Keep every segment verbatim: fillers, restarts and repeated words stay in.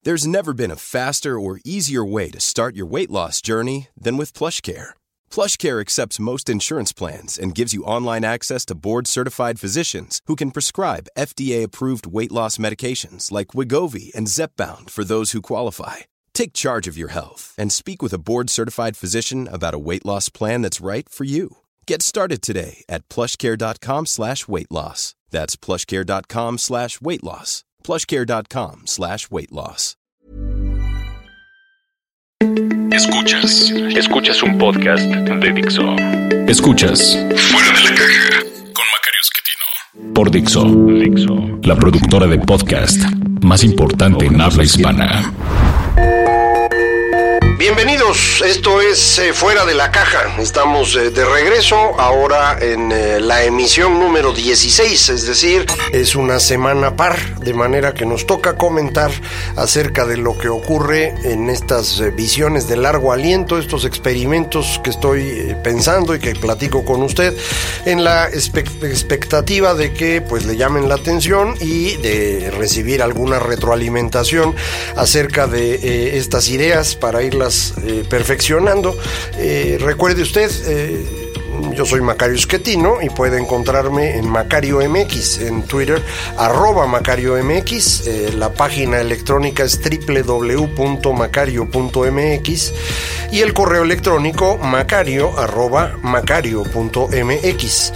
There's never been a faster or easier way to start your weight loss journey than with PlushCare. PlushCare accepts most insurance plans and gives you online access to board-certified physicians who can prescribe F D A-approved weight loss medications like Wegovy and Zepbound for those who qualify. Take charge of your health and speak with a board-certified physician about a weight loss plan that's right for you. Get started today at plushcare.com slash weight loss. That's plushcare.com slash weight loss. plushcare.com slash weight loss. Escuchas, escuchas un podcast de Dixo. Escuchas Fuera de la Caja con Macario Schettino por Dixo, Dixo, la productora de podcast más importante en habla hispana. Bienvenidos, esto es eh, Fuera de la Caja. Estamos eh, de regreso ahora en eh, la emisión número dieciséis, es decir, es una semana par, de manera que nos toca comentar acerca de lo que ocurre en estas eh, visiones de largo aliento, estos experimentos que estoy eh, pensando y que platico con usted, en la espe- expectativa de que pues le llamen la atención y de recibir alguna retroalimentación acerca de eh, estas ideas para irlas Eh, perfeccionando. Eh, recuerde usted, eh, yo soy Macario Schettino y puede encontrarme en Macario M X, en Twitter, arroba Macario M X. Eh, la página electrónica es doble u doble u doble u punto macario punto m x y el correo electrónico macario arroba macario punto m x.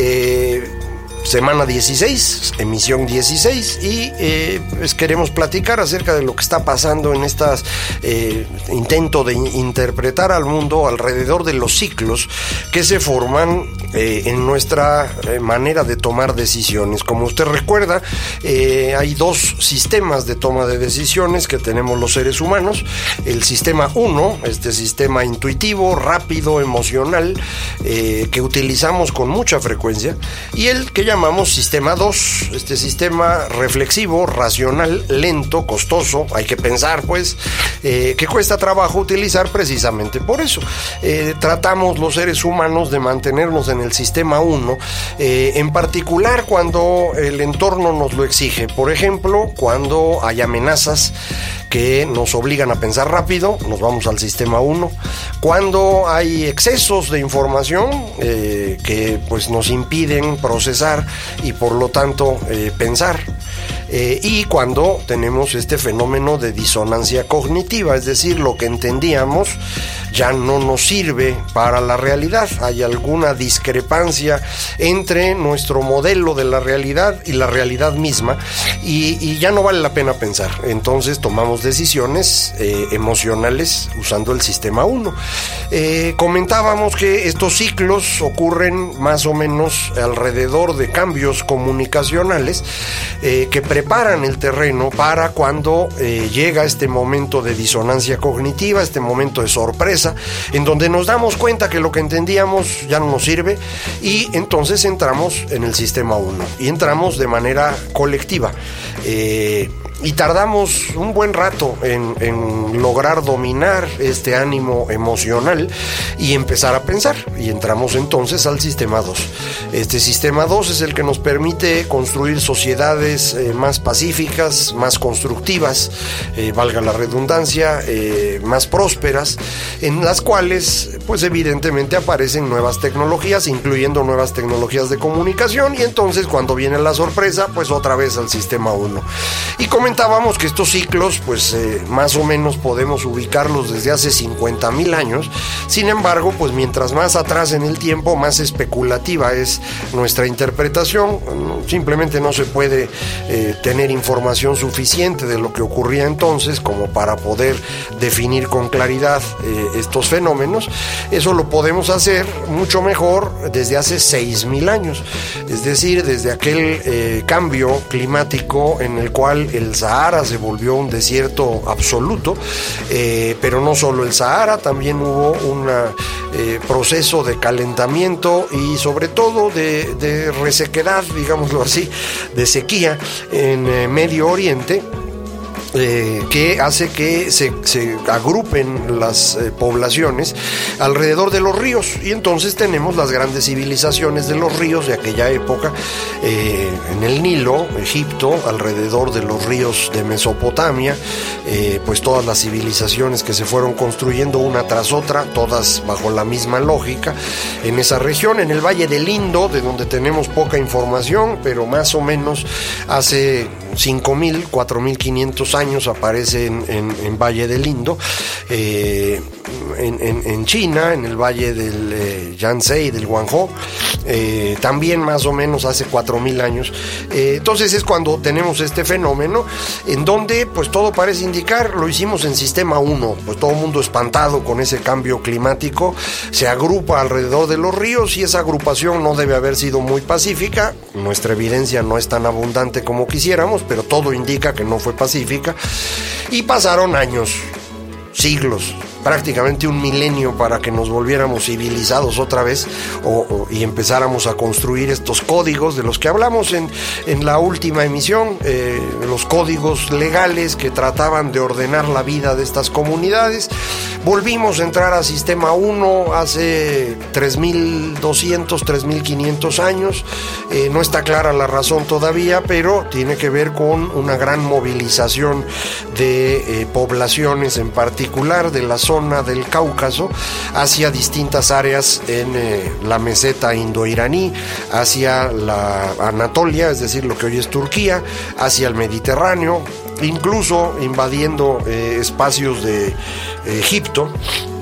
Eh, Semana dieciséis, emisión dieciséis, y eh, pues queremos platicar acerca de lo que está pasando en este eh, intento de interpretar al mundo alrededor de los ciclos que se forman eh, en nuestra eh, manera de tomar decisiones. Como usted recuerda, eh, hay dos sistemas de toma de decisiones que tenemos los seres humanos. El sistema uno, este sistema intuitivo, rápido, emocional, eh, que utilizamos con mucha frecuencia, y el que llamamos sistema dos, este sistema reflexivo, racional, lento, costoso, hay que pensar pues, eh, que cuesta trabajo utilizar precisamente por eso. Eh, tratamos los seres humanos de mantenernos en el sistema uno, eh, en particular cuando el entorno nos lo exige. Por ejemplo, cuando hay amenazas que nos obligan a pensar rápido, nos vamos al sistema uno. Cuando hay excesos de información eh, que pues nos impiden procesar y por lo tanto eh, pensar. Eh, y cuando tenemos este fenómeno de disonancia cognitiva, es decir, lo que entendíamos ya no nos sirve para la realidad. Hay alguna discrepancia entre nuestro modelo de la realidad y la realidad misma, y, y ya no vale la pena pensar. Entonces tomamos decisiones eh, emocionales usando el sistema uno. Eh, comentábamos que estos ciclos ocurren más o menos alrededor de cambios comunicacionales eh, que preparan el terreno para cuando eh, llega este momento de disonancia cognitiva, este momento de sorpresa, en donde nos damos cuenta que lo que entendíamos ya no nos sirve, y entonces entramos en el sistema uno y entramos de manera colectiva. Eh, Y tardamos un buen rato en, en lograr dominar este ánimo emocional y empezar a pensar. Y entramos entonces al sistema dos. Este sistema dos es el que nos permite construir sociedades eh, más pacíficas, más constructivas, eh, valga la redundancia, eh, más prósperas, en las cuales, pues evidentemente aparecen nuevas tecnologías, incluyendo nuevas tecnologías de comunicación. Y entonces, cuando viene la sorpresa, pues otra vez al sistema uno. Y como Comentábamos que estos ciclos, pues eh, más o menos podemos ubicarlos desde hace cincuenta mil años. Sin embargo, pues mientras más atrás en el tiempo, más especulativa es nuestra interpretación. Simplemente no se puede eh, tener información suficiente de lo que ocurría entonces como para poder definir con claridad eh, estos fenómenos. Eso lo podemos hacer mucho mejor desde hace seis mil años. Es decir, desde aquel eh, cambio climático en el cual el Sahara se volvió un desierto absoluto, eh, pero no solo el Sahara, también hubo un eh, proceso de calentamiento y sobre todo de, de resequedad, digámoslo así, de sequía en eh, Medio Oriente. Eh, que hace que se, se agrupen las eh, poblaciones alrededor de los ríos, y entonces tenemos las grandes civilizaciones de los ríos de aquella época, eh, en el Nilo, Egipto, alrededor de los ríos de Mesopotamia, eh, pues todas las civilizaciones que se fueron construyendo una tras otra, todas bajo la misma lógica, en esa región, en el Valle del Indo, de donde tenemos poca información, pero más o menos hace cinco mil, cuatro mil quinientos años aparece en, en, en Valle del Indo, eh, en, en, en China, en el Valle del eh, Yangtze, del Guangzhou, eh, también más o menos hace cuatro mil años. Eh, entonces es cuando tenemos este fenómeno en donde pues todo parece indicar, lo hicimos en sistema uno, pues todo el mundo espantado con ese cambio climático, se agrupa alrededor de los ríos, y esa agrupación no debe haber sido muy pacífica. Nuestra evidencia no es tan abundante como quisiéramos, pero todo indica que no fue pacífica, y pasaron años, siglos, prácticamente un milenio para que nos volviéramos civilizados otra vez, o, o, y empezáramos a construir estos códigos de los que hablamos en, en la última emisión, eh, los códigos legales que trataban de ordenar la vida de estas comunidades. Volvimos a entrar a sistema uno hace tres mil doscientos, tres mil quinientos años, eh, no está clara la razón todavía, pero tiene que ver con una gran movilización de eh, poblaciones, en particular de las zona del Cáucaso, hacia distintas áreas en eh, la meseta indo-iraní, hacia la Anatolia, es decir, lo que hoy es Turquía, hacia el Mediterráneo, incluso invadiendo eh, espacios de eh, Egipto.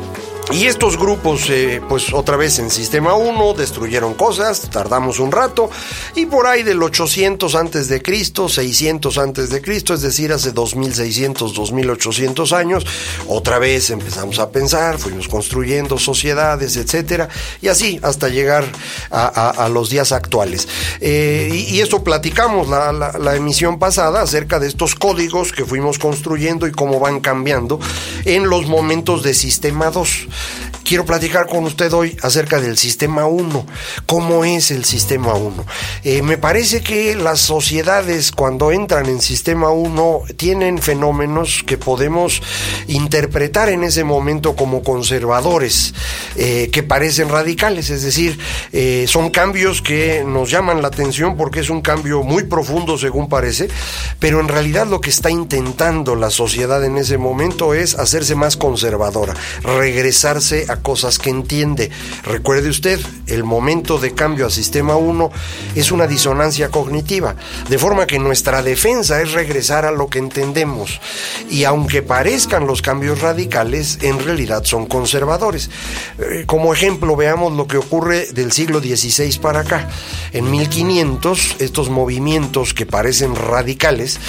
Y estos grupos, eh, pues otra vez en sistema uno, destruyeron cosas, tardamos un rato, y por ahí del ochocientos antes de Cristo, seiscientos antes de Cristo, es decir, hace dos mil seiscientos, dos mil ochocientos años, otra vez empezamos a pensar, fuimos construyendo sociedades, etcétera, y así hasta llegar a, a, a los días actuales. Eh, y, y esto platicamos la, la, la emisión pasada acerca de estos códigos que fuimos construyendo y cómo van cambiando en los momentos de sistema dos. Quiero platicar con usted hoy acerca del sistema uno. ¿Cómo es el sistema uno? Eh, me parece que las sociedades, cuando entran en sistema uno, tienen fenómenos que podemos interpretar en ese momento como conservadores, eh, que parecen radicales, es decir, eh, son cambios que nos llaman la atención porque es un cambio muy profundo según parece, pero en realidad lo que está intentando la sociedad en ese momento es hacerse más conservadora, regresarse a cosas que entiende. Recuerde usted, el momento de cambio a sistema uno es una disonancia cognitiva, de forma que nuestra defensa es regresar a lo que entendemos, y aunque parezcan los cambios radicales, en realidad son conservadores. Eh, como ejemplo, veamos lo que ocurre del siglo dieciséis para acá. En mil quinientos, estos movimientos que parecen radicales,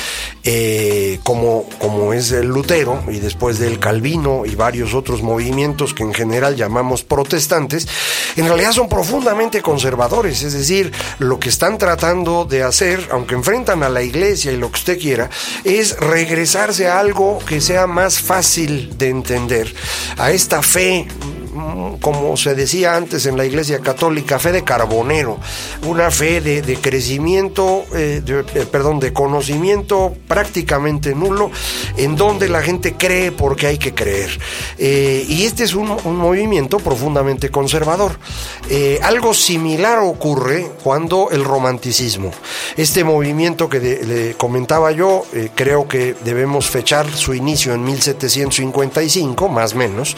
eh, como, como es el Lutero, y después del Calvino y varios otros movimientos que en general llamamos protestantes, en realidad son profundamente conservadores, es decir, lo que están tratando de hacer, aunque enfrentan a la iglesia y lo que usted quiera, es regresarse a algo que sea más fácil de entender, a esta fe, como se decía antes en la Iglesia Católica, fe de carbonero, una fe de, de crecimiento, eh, de, eh, perdón, de conocimiento prácticamente nulo, en donde la gente cree porque hay que creer. Eh, y este es un, un movimiento profundamente conservador. Eh, algo similar ocurre cuando el romanticismo, este movimiento que de, le comentaba yo, eh, creo que debemos fechar su inicio en mil setecientos cincuenta y cinco, más o menos,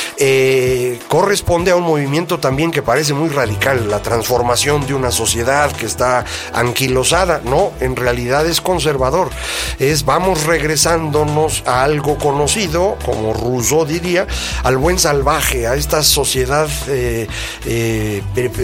eh, corresponde a un movimiento también que parece muy radical, la transformación de una sociedad que está anquilosada. No, en realidad es conservador, es vamos regresándonos a algo conocido, como Rousseau diría, al buen salvaje, a esta sociedad eh, eh,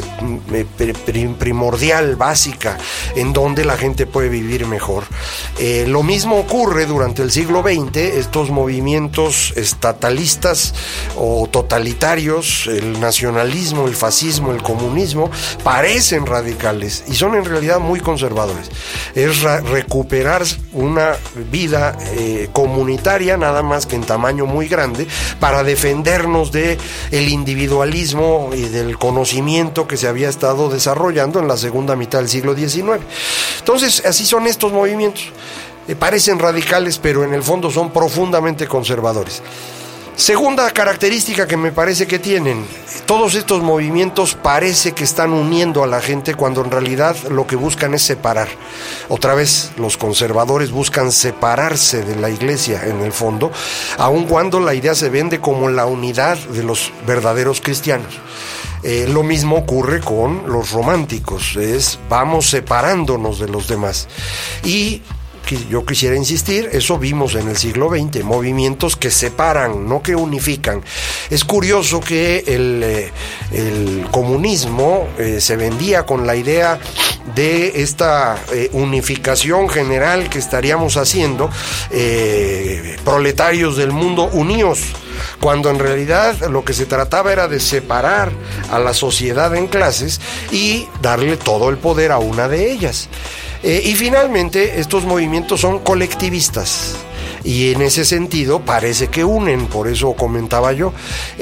primordial, básica, en donde la gente puede vivir mejor. Eh, lo mismo ocurre durante el siglo veinte, estos movimientos estatalistas o totalitarios, el nacionalismo, el fascismo, el comunismo, parecen radicales y son en realidad muy conservadores. Es ra- recuperar una vida eh, comunitaria, nada más que en tamaño muy grande, para defendernos de el individualismo y del conocimiento que se había estado desarrollando en la segunda mitad del siglo diecinueve. Entonces, así son estos movimientos. eh, parecen radicales, pero en el fondo son profundamente conservadores. Segunda característica que me parece que tienen, todos estos movimientos parece que están uniendo a la gente cuando en realidad lo que buscan es separar. Otra vez, los conservadores buscan separarse de la iglesia en el fondo, aun cuando la idea se vende como la unidad de los verdaderos cristianos. Eh, lo mismo ocurre con los románticos, es vamos separándonos de los demás. Y yo quisiera insistir, eso vimos en el siglo veinte, movimientos que separan, no que unifican. Es curioso que el, eh, el comunismo eh, se vendía con la idea de esta eh, unificación general que estaríamos haciendo, eh, proletarios del mundo unidos, cuando en realidad lo que se trataba era de separar a la sociedad en clases y darle todo el poder a una de ellas. Eh, y finalmente estos movimientos son colectivistas y en ese sentido parece que unen, por eso comentaba yo,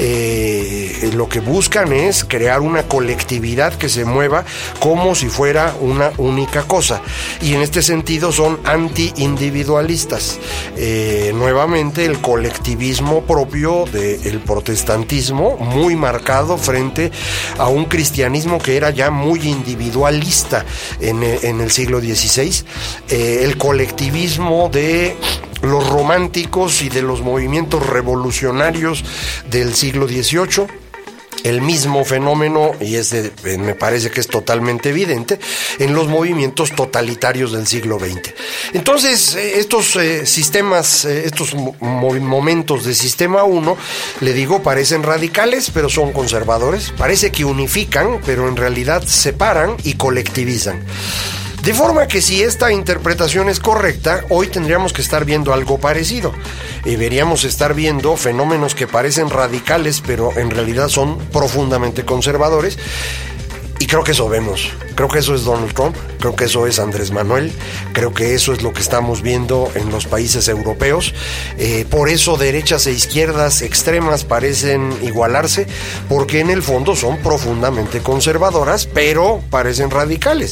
eh, lo que buscan es crear una colectividad que se mueva como si fuera una única cosa, y en este sentido son anti-individualistas. Eh, nuevamente el colectivismo propio del protestantismo, muy marcado frente a un cristianismo que era ya muy individualista en, en el siglo dieciséis, eh, el colectivismo de los románticos y de los movimientos revolucionarios del siglo dieciocho, el mismo fenómeno, y este me parece que es totalmente evidente, en los movimientos totalitarios del siglo veinte. Entonces, estos eh, sistemas, eh, estos mo- momentos de sistema uno, le digo, parecen radicales, pero son conservadores, parece que unifican, pero en realidad separan y colectivizan. De forma que si esta interpretación es correcta, hoy tendríamos que estar viendo algo parecido. Y veríamos estar viendo fenómenos que parecen radicales, pero en realidad son profundamente conservadores. Y creo que eso vemos. Creo que eso es Donald Trump, creo que eso es Andrés Manuel, creo que eso es lo que estamos viendo en los países europeos. Eh, por eso derechas e izquierdas extremas parecen igualarse, porque en el fondo son profundamente conservadoras, pero parecen radicales.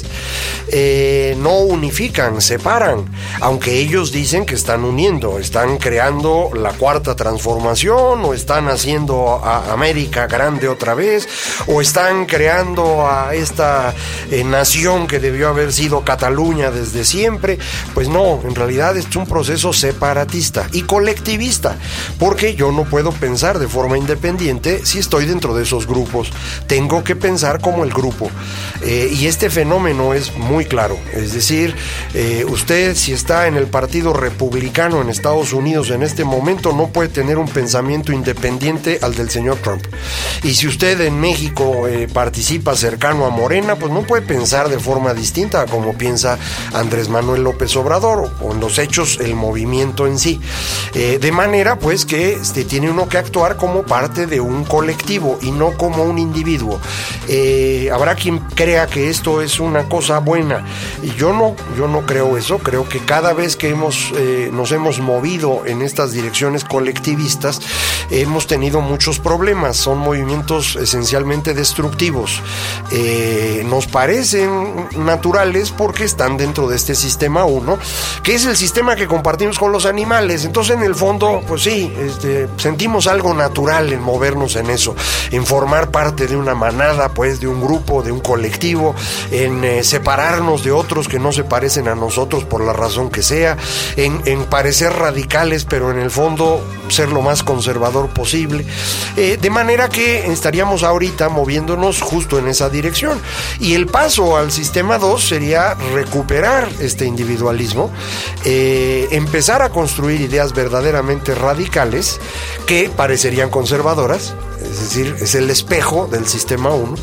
Eh, no unifican, separan, aunque ellos dicen que están uniendo, están creando la cuarta transformación, o están haciendo a América grande otra vez, o están creando a esta eh, nación que debió haber sido Cataluña desde siempre. Pues no, en realidad es un proceso separatista y colectivista, porque yo no puedo pensar de forma independiente si estoy dentro de esos grupos, tengo que pensar como el grupo. Eh, y este fenómeno es muy claro, es decir, eh, usted si está en el Partido Republicano en Estados Unidos en este momento no puede tener un pensamiento independiente al del señor Trump, y si usted en México eh, participa cercano a Morena, pues no puede pensar de forma distinta a como piensa Andrés Manuel López Obrador, o en los hechos el movimiento en sí. Eh, de manera pues que este, tiene uno que actuar como parte de un colectivo y no como un individuo. Eh, habrá quien crea que esto es una cosa buena, y yo no, yo no creo eso. Creo que cada vez que hemos, eh, nos hemos movido en estas direcciones colectivistas, hemos tenido muchos problemas. Son movimientos esencialmente destructivos. Eh, nos parecen naturales porque están dentro de este sistema uno, que es el sistema que compartimos con los animales. Entonces, en el fondo, pues sí, este, sentimos algo natural en movernos en eso, en formar parte de una manada, pues, de un grupo, de un colectivo, en eh, separarnos de otros que no se parecen a nosotros por la razón que sea, en, en parecer radicales, pero en el fondo ser lo más conservador posible. Eh, de manera que estaríamos ahorita moviéndonos justo en esa dirección. Y el paso al sistema dos sería recuperar este individualismo, eh, empezar a construir ideas verdaderamente radicales que parecerían conservadoras, es decir, es el espejo del sistema uno,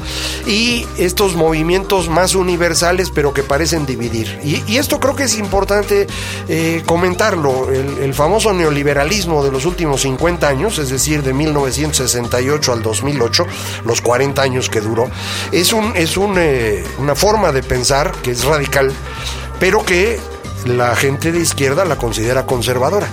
y estos movimientos más universales pero que parecen dividir. Y, y esto creo que es importante eh, comentarlo. El, el famoso neoliberalismo de los últimos cincuenta años, es decir, de mil novecientos sesenta y ocho al dos mil ocho, los cuarenta años que duró, es, un, es un, eh, una forma de pensar que es radical, pero que la gente de izquierda la considera conservadora.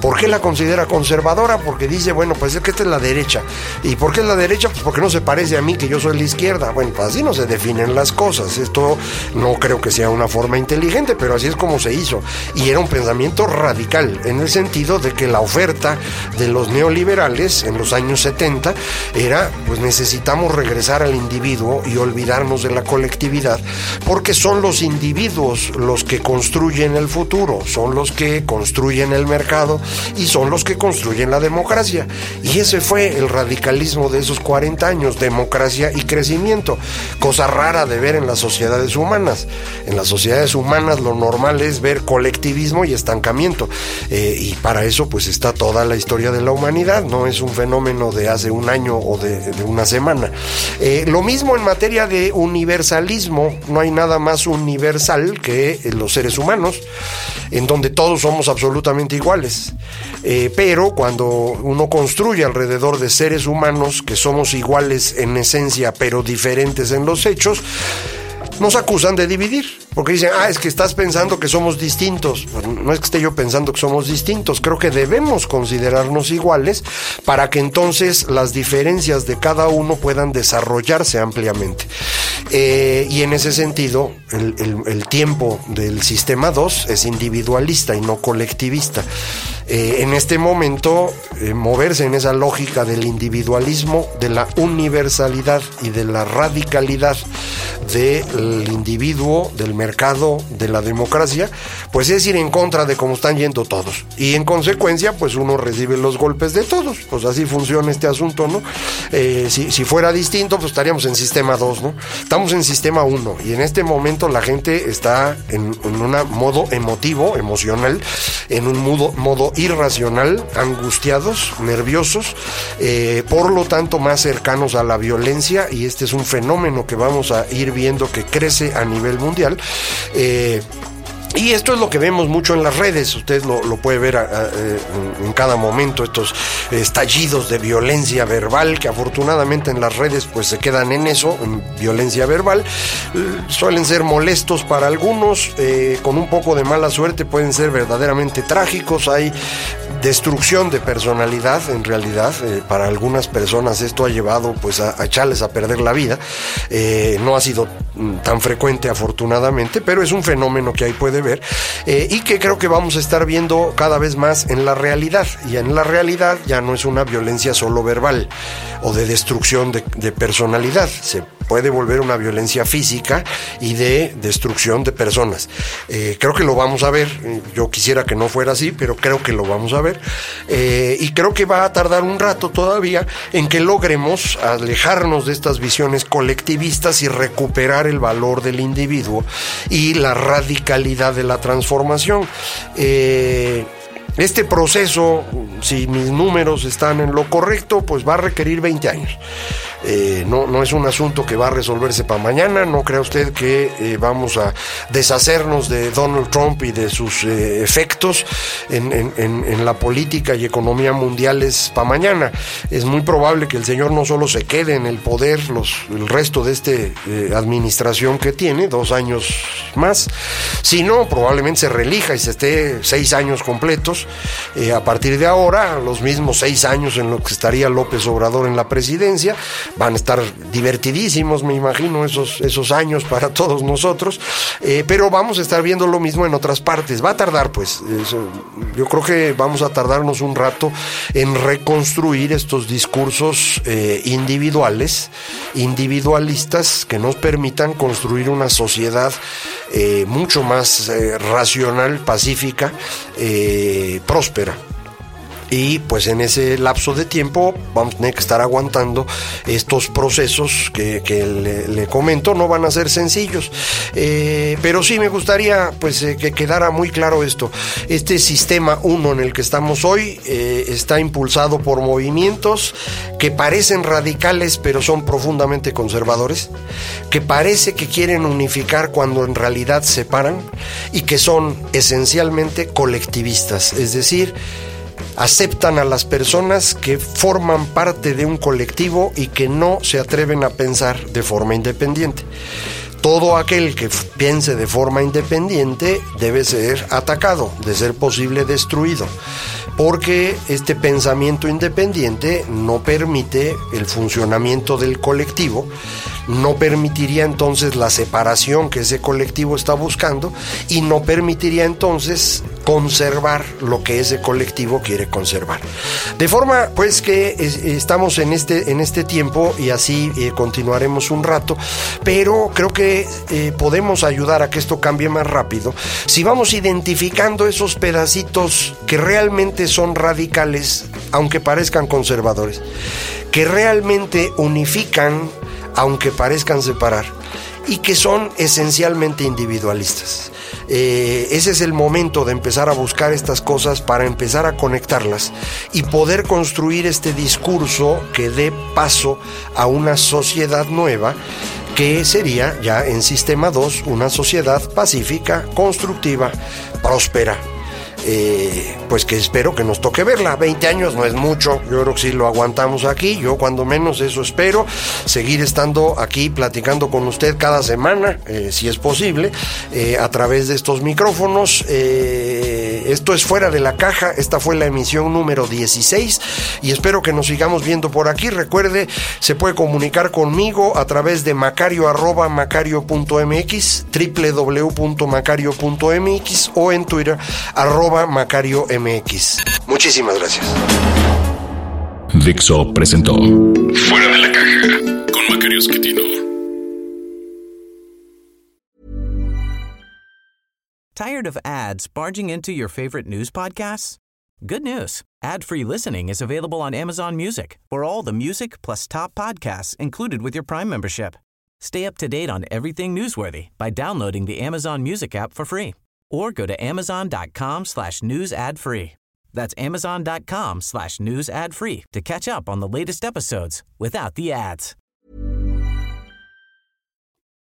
¿Por qué la considera conservadora? Porque dice, bueno, pues es que esta es la derecha. ¿Y por qué es la derecha? Pues porque no se parece a mí, que yo soy la izquierda. Bueno, pues así no se definen las cosas. Esto no creo que sea una forma inteligente, pero así es como se hizo. Y era un pensamiento radical, en el sentido de que la oferta de los neoliberales en los años setenta era, pues necesitamos regresar al individuo y olvidarnos de la colectividad, porque son los individuos los que construyen el futuro, son los que construyen el mercado y son los que construyen la democracia. Y ese fue el radicalismo de esos cuarenta años, democracia y crecimiento, cosa rara de ver en las sociedades humanas. En las sociedades humanas lo normal es ver colectivismo y estancamiento, eh, y para eso pues está toda la historia de la humanidad, no es un fenómeno de hace un año o de, de una semana. Eh, lo mismo en materia de universalismo, no hay nada más universal que los seres humanos, en donde todos somos absolutamente iguales. Eh, pero cuando uno construye alrededor de seres humanos que somos iguales en esencia pero diferentes en los hechos, nos acusan de dividir, porque dicen, ah, es que estás pensando que somos distintos. Pues no es que esté yo pensando que somos distintos, creo que debemos considerarnos iguales para que entonces las diferencias de cada uno puedan desarrollarse ampliamente. Eh, y en ese sentido, el, el, el tiempo del sistema dos es individualista y no colectivista. Eh, en este momento, eh, moverse en esa lógica del individualismo, de la universalidad y de la radicalidad del individuo, del mercado, de la democracia, pues es ir en contra de cómo están yendo todos. Y en consecuencia, pues uno recibe los golpes de todos. Pues así funciona este asunto, ¿no? Eh, si, si fuera distinto, pues estaríamos en sistema dos, ¿no? Estamos en sistema uno. Y en este momento la gente está en, en un modo emotivo, emocional, en un modo, modo irracional, angustiados, nerviosos, eh, por lo tanto más cercanos a la violencia, y este es un fenómeno que vamos a ir viendo que crece a nivel mundial. Eh, Y esto es lo que vemos mucho en las redes, usted lo, lo puede ver a, a, en, en cada momento, estos estallidos de violencia verbal, que afortunadamente en las redes pues se quedan en eso, en violencia verbal. Suelen ser molestos para algunos, eh, con un poco de mala suerte pueden ser verdaderamente trágicos. Hay destrucción de personalidad, en realidad, eh, para algunas personas esto ha llevado pues a, a echarles a perder la vida. Eh, no ha sido tan frecuente afortunadamente, pero es un fenómeno que ahí puede ver, eh, y que creo que vamos a estar viendo cada vez más en la realidad. Y en la realidad ya no es una violencia solo verbal o de destrucción de, de personalidad, se puede volver una violencia física y de destrucción de personas. Eh, creo que lo vamos a ver, yo quisiera que no fuera así, pero creo que lo vamos a ver, eh, y creo que va a tardar un rato todavía en que logremos alejarnos de estas visiones colectivistas y recuperar el valor del individuo y la radicalidad de la transformación. Eh, Este proceso, si mis números están en lo correcto, pues va a requerir veinte años. Eh, no, no es un asunto que va a resolverse para mañana. No crea usted que eh, vamos a deshacernos de Donald Trump y de sus eh, efectos en, en, en, en la política y economía mundiales para mañana. Es muy probable que el señor no solo se quede en el poder los, el resto de esta eh, administración que tiene, dos años más, sino probablemente se reelija y se esté seis años completos. Eh, a partir de ahora, los mismos seis años en los que estaría López Obrador en la presidencia, van a estar divertidísimos, me imagino, esos, esos años para todos nosotros, eh, pero vamos a estar viendo lo mismo en otras partes. Va a tardar, pues, eso, yo creo que vamos a tardarnos un rato en reconstruir estos discursos eh, individuales, individualistas, que nos permitan construir una sociedad eh, mucho más eh, racional, pacífica, eh, próspera. Y pues en ese lapso de tiempo vamos a tener que estar aguantando estos procesos que, que le, le comento. No van a ser sencillos, eh, pero sí me gustaría pues eh, que quedara muy claro esto. Este sistema uno en el que estamos hoy eh, está impulsado por movimientos que parecen radicales pero son profundamente conservadores, que parece que quieren unificar cuando en realidad separan, y que son esencialmente colectivistas, es decir, aceptan a las personas que forman parte de un colectivo y que no se atreven a pensar de forma independiente. todo aquel que f- piense de forma independiente debe ser atacado, de ser posible destruido, porque este pensamiento independiente no permite el funcionamiento del colectivo, no permitiría entonces la separación que ese colectivo está buscando y no permitiría entonces conservar lo que ese colectivo quiere conservar. De forma pues que es, estamos en este, en este tiempo y así eh, continuaremos un rato, pero creo que eh, podemos ayudar a que esto cambie más rápido si vamos identificando esos pedacitos que realmente son radicales, aunque parezcan conservadores, que realmente unifican aunque parezcan separar, y que son esencialmente individualistas. Eh, ese es el momento de empezar a buscar estas cosas para empezar a conectarlas y poder construir este discurso que dé paso a una sociedad nueva, que sería ya en sistema dos una sociedad pacífica, constructiva, próspera. Eh, pues que espero que nos toque verla. veinte años no es mucho, yo creo que sí lo aguantamos aquí, yo cuando menos eso espero, seguir estando aquí platicando con usted cada semana, eh, si es posible, eh, a través de estos micrófonos. Eh, esto es Fuera de la Caja, esta fue la emisión número dieciséis y espero que nos sigamos viendo por aquí. Recuerde, se puede comunicar conmigo a través de macario arroba macario punto mx, doble u doble u doble u punto macario punto mx o en Twitter arroba Macario M X. Muchísimas gracias. Dixo presentó Fuera de la Caja con Macario Esquetino. Tired of ads barging into your favorite news podcasts? Good news. Ad-free listening is available on Amazon Music for all the music plus top podcasts included with your Prime membership. Stay up to date on everything newsworthy by downloading the Amazon Music app for free. Or go to amazon.com slash news ad free. That's amazon.com slash news ad free to catch up on the latest episodes without the ads.